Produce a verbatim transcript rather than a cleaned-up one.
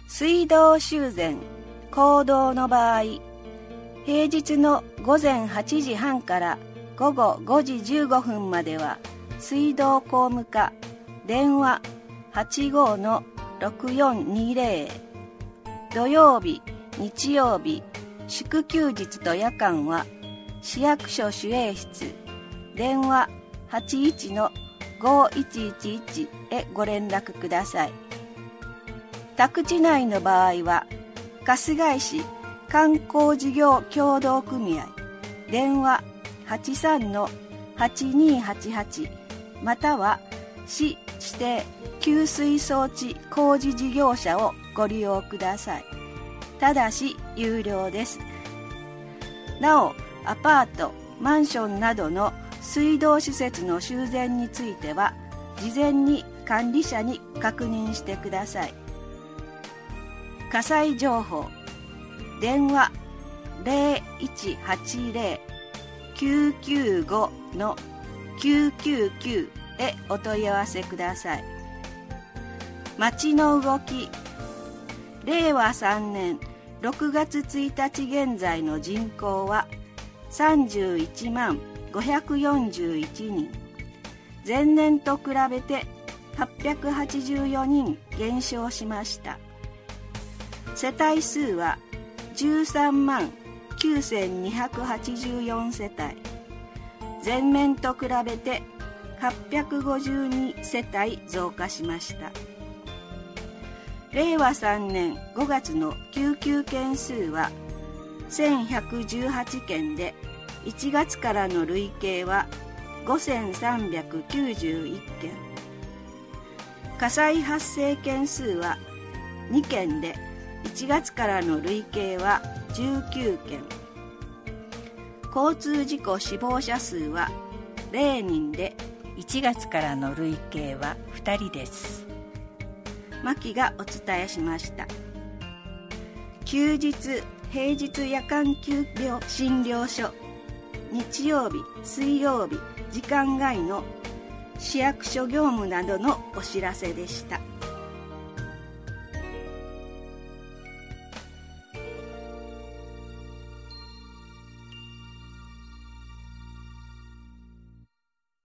水道修繕公道の場合、平日の午前はちじはんから午後ごじじゅうごふんまでは水道公務課電話 はちごーのろくよんにぜろ、土曜日、日曜日、祝休日と夜間は市役所守衛室電話 はちいちのごいちいちいち へご連絡ください。宅地内の場合は春日井市観光事業協同組合電話 はちさんのはちにはちはち または市指定給水装置工事事業者をご利用ください。ただし有料です。なお、アパート、マンションなどの水道施設の修繕については事前に管理者に確認してください。火災情報電話 ゼロいちはちゼロ きゅうきゅうご のきゅうきゅうきゅうへお問い合わせください。町の動きれいわさんねんろくがつついたち現在の人口はさんじゅういちまんごひゃくよんじゅういちにん、前年と比べてはっぴゃくはちじゅうよにん減少しました。世帯数はじゅうさんまんきゅうせんにひゃくはちじゅうよん世帯、前年と比べてはっぴゃくごじゅうに世帯増加しました。れいわさんねんごがつの救急件数はせんひゃくじゅうはちけんで、いちがつからの累計はごせんさんびゃくきゅうじゅういっけん、火災発生件数はにけんで、いちがつからの累計はじゅうきゅうけん、交通事故死亡者数はぜろにんで、 いちがつからの累計はふたりです。 牧がお伝えしました。休日、平日夜間休業診療所、日曜日、水曜日、時間外の市役所業務などのお知らせでした。